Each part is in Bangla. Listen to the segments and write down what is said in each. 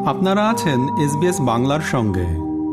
আপনারা আছেন SBS বাংলার সঙ্গে।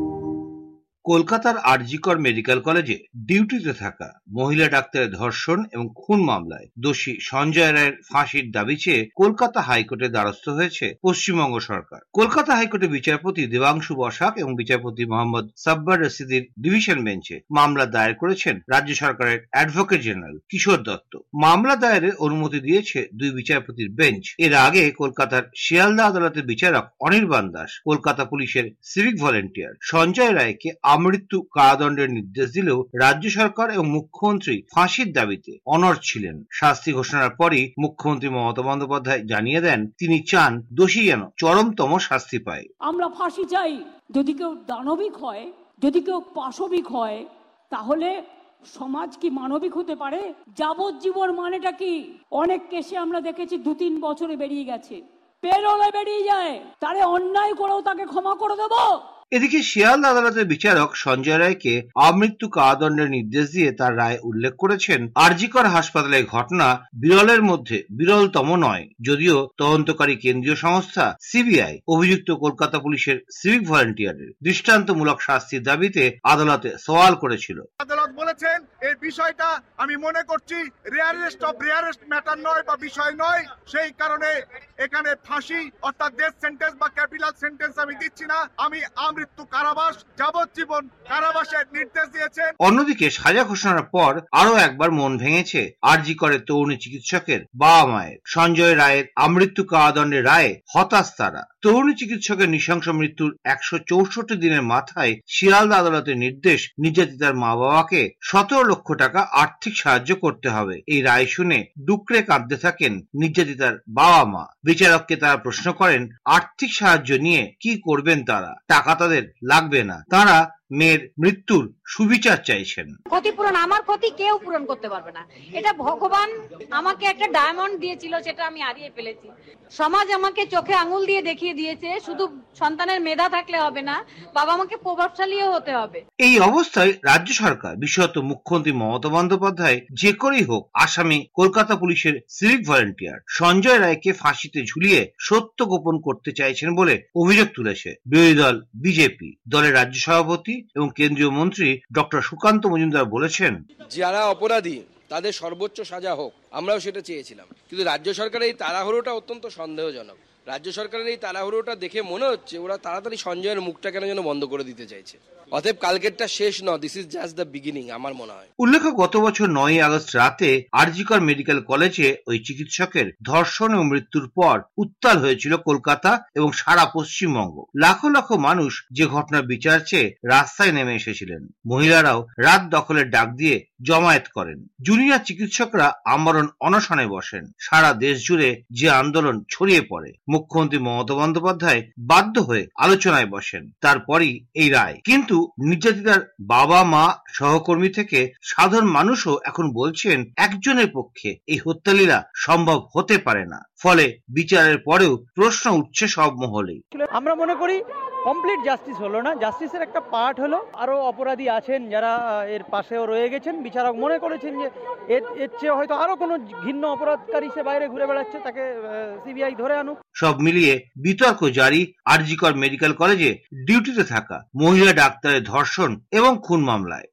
কলকাতার আরজিকর মেডিকেল কলেজে ডিউটিতে থাকা মহিলা ডাক্তারের ধর্ষণ এবং খুন মামলায় দোষী সঞ্জয় রায়ের ফাঁসির দাবি চেয়ে কলকাতা হাইকোর্টের দ্বারস্থ হয়েছে পশ্চিমবঙ্গ সরকার। কলকাতা হাইকোর্টের বিচারপতি দেবাংশু বসাক এবং বিচারপতি মোহাম্মদ সাব্বার রশিদির ডিভিশন বেঞ্চে মামলা দায়ের করেছেন রাজ্য সরকারের অ্যাডভোকেট জেনারেল কিশোর দত্ত। মামলা দায়েরের অনুমতি দিয়েছে দুই বিচারপতির বেঞ্চ। এর আগে কলকাতার শিয়ালদা আদালতের বিচারক অনির্বাণ দাস কলকাতা পুলিশের সিভিক ভলেন্টিয়ার সঞ্জয় রায়কে আমৃত্যু কারাদণ্ডের নির্দেশ দিলেও রাজ্য সরকার এবং মুখ্যমন্ত্রী ফাঁসির দাবিতে অনড় ছিলেন। শাস্তি ঘোষণার পরই মুখ্যমন্ত্রী মমতা বন্দ্যোপাধ্যায় জানিয়ে দেন তিনি চান দোষী যেন চরমতম শাস্তি পায়। আমরা ফাঁসি চাই। যদি কেউ দানবিক হয়, যদি কেউ পাশবিক হয়, তাহলে সমাজ কি মানবিক হতে পারে? যাবজ্জীবন মানেটা কি? অনেক কেসে আমরা দেখেছি 2-3 বছরে বেরিয়ে গেছে, পেরোলে বেরিয়ে যায়, তারে অন্যায় করেও তাকে ক্ষমা করে দেবো। এদিকে শিয়ালদা আদালতের বিচারক সঞ্জয় রায়কে আমৃত্যু কারাদণ্ডের নির্দেশ দিয়ে তার রায় উল্লেখ করেছেন আরজিকর হাসপাতালের ঘটনা বিরলের মধ্যে বিরলতম নয়। যদিও তদন্তকারী কেন্দ্রীয় সংস্থা সিবিআই অভিযুক্ত কলকাতা পুলিশের সিভিক ভলেন্টিয়ারের দৃষ্টান্তমূলক শাস্তির দাবিতে আদালতে সওয়াল করেছিল। আদালত বলেছেন এই বিষয়টা আমি মনে করছি রেয়ারেস্ট অফ রেয়ারেস্ট ম্যাটার নয় বা বিষয় নয়, সেই কারণে এখানে ফাঁসি অর্থাৎ ডেথ সেন্টেন্স বা ক্যাপিটাল সেন্টেন্স আমি দিচ্ছি না, আমি মৃত্যু কারাবাস যাবজ্জীবন কারাবাসের নির্দেশ দিয়েছেন। অন্যদিকে সাজা ঘোষণার পর আরো একবার মন ভেঙেছে আরজিকরের তরুণী চিকিৎসকের বাবা মায়ের। সঞ্জয় রায়ের আমৃত্যু কারাদণ্ডের রায়ে হতাশ তারা। তরুণী চিকিৎসকের নৃশংস মৃত্যুর 164 দিনের মাথায় শিয়ালদা আদালতের নির্দেশ নির্যাতিতার মা বাবাকে 17 লক্ষ টাকা আর্থিক সাহায্য করতে হবে। এই রায় শুনে ডুকরে কাঁদতে থাকেন নির্যাতিতার বাবা মা। বিচারককে তারা প্রশ্ন করেন আর্থিক সাহায্য নিয়ে কি করবেন তারা? টাকা তাদের লাগবে না, তারা মেয়ের মৃত্যুর সুবিচার চাইছেন। ক্ষতিপূরণ, আমার ক্ষতি কেউ পূরণ করতে পারবে না। এটা ভগবান আমাকে একটা ডায়মন্ড দিয়েছিল, সেটা আমি হারিয়ে ফেলেছি। সমাজ আমাকে চোখে আঙুল দিয়ে দেখিয়ে দিয়েছে শুধু সন্তানের মেধা থাকলে হবে না, বাবা মাকে প্রভাবশালীও হতে হবে। এই অবস্থায় রাজ্য সরকার, বিশেষত মুখ্যমন্ত্রী মমতা বন্দ্যোপাধ্যায় যে করেই হোক আসামি কলকাতা পুলিশের সিভিক ভলেন্টিয়ার সঞ্জয় রায়কে ফাঁসিতে ঝুলিয়ে সত্য গোপন করতে চাইছেন বলে অভিযোগ তুলেছে বিরোধী দল বিজেপি। দলের রাজ্য সভাপতি এবং কেন্দ্রীয় মন্ত্রী ডক্টর সুকান্ত মজুমদার বলেছেন, যারা অপরাধী তাদের সর্বোচ্চ সাজা হোক, আমরাও সেটা চেয়েছিলাম, কিন্তু রাজ্য সরকারের এই তাড়াহুড়োটা অত্যন্ত সন্দেহজনক। রাজ্য সরকারের এই তাড়াহুড়োটা দেখে মনে হচ্ছে ওরা তাড়াতাড়ি সঞ্জয়ের মুখটা কেন যেন বন্ধ করে দিতে চাইছে। অতএব কালকেরটা শেষ নয়, this is just the beginning আমার মনে হয়। উল্লেখ্য, গত বছর 9 আগস্ট রাতে আরজিকর মেডিকেল কলেজে ওই চিকিৎসকের ধর্ষণ ও মৃত্যুর পর উত্তাল হয়েছিল কলকাতা এবং সারা পশ্চিমবঙ্গ। লাখো লাখো মানুষ যে ঘটনার বিচার চেয়ে রাস্তায় নেমে এসেছিলেন। মহিলারাও রাত দখলের ডাক দিয়ে জমায়েত করেন। জুনিয়র চিকিৎসকরা আমরণ অনশনে বসেন। সারা দেশ জুড়ে যে আন্দোলন ছড়িয়ে পড়ে, মুখ্যমন্ত্রী মমতা বন্দ্যোপাধ্যায় বাধ্য হয়ে আলোচনায় বসেন। তারপরই এই রায়। কিন্তু নির্যাতিতার বাবা মা সহকর্মী থেকে সাধারণ মানুষও এখন বলছেন একজনের পক্ষে এই হত্যালীলা সম্ভব হতে পারে না। ফলে বিচারের পরেও প্রশ্ন উঠছে সব মহলেই। আমরা মনে করি কমপ্লিট জাস্টিস হলো না, জাস্টিসের একটা পার্ট হলো। আরো অপরাধী আছেন যারা এর পাশেও রয়ে গেছেন। বিচারক মনে করেছেন যে এর চেয়ে হয়তো আরো কোনো ঘৃণ্য অপরাধকারী সে বাইরে ঘুরে বেড়াচ্ছে, তাকে সিবিআই ধরে আনুক। সব মিলিয়ে বিতর্ক জারি আরজিকর মেডিকেল কলেজে ডিউটিতে থাকা মহিলা ডাক্তারের ধর্ষণ এবং খুন মামলায়।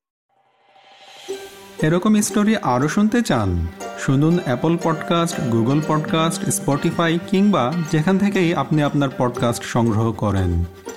এরকম স্টোরি আরো শুনতে চান? শুনুন Apple podcast, Google podcast, Spotify কিংবা যেখান থেকেই আপনি আপনার পডকাস্ট সংগ্রহ করেন।